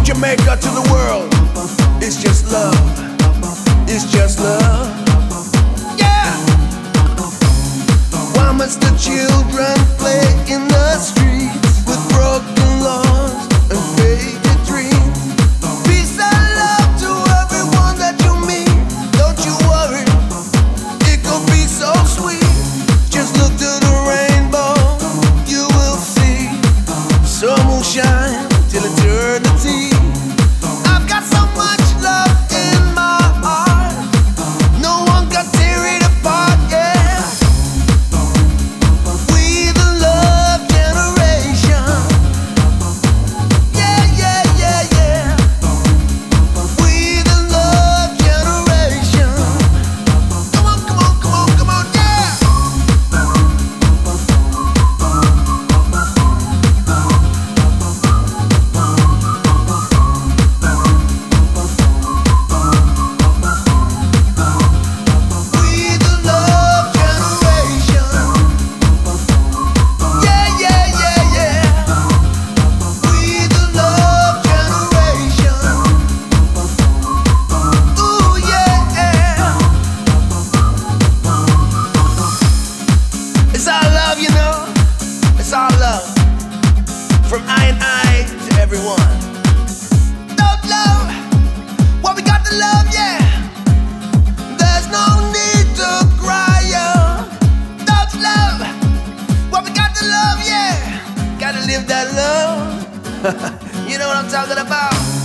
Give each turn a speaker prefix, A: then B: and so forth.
A: Jamaica to the world. It's just love. It's just love. Yeah. Why must the children play in the streets with broken laws and faded dreams? Peace and love to everyone that you meet. Don't you worry, it could be so sweet. Just look to the rainbow, you will see. Sun will shine till eternity. I've got so much love in my heart, no one can tear it apart, yeah. We the love generation. Yeah, yeah, yeah, yeah. We the love generation. Come on, come on, come on, come on, yeah. We the love generation. Yeah, yeah, yeah, yeah. We the love generation. Ooh, yeah. It's our love, you know. It's our love. From I and I to everyone. Love, love. What we got to love, yeah. There's no need to cry, yeah. Love, love. What we got to love, yeah. Gotta live that love. You know what I'm talking about.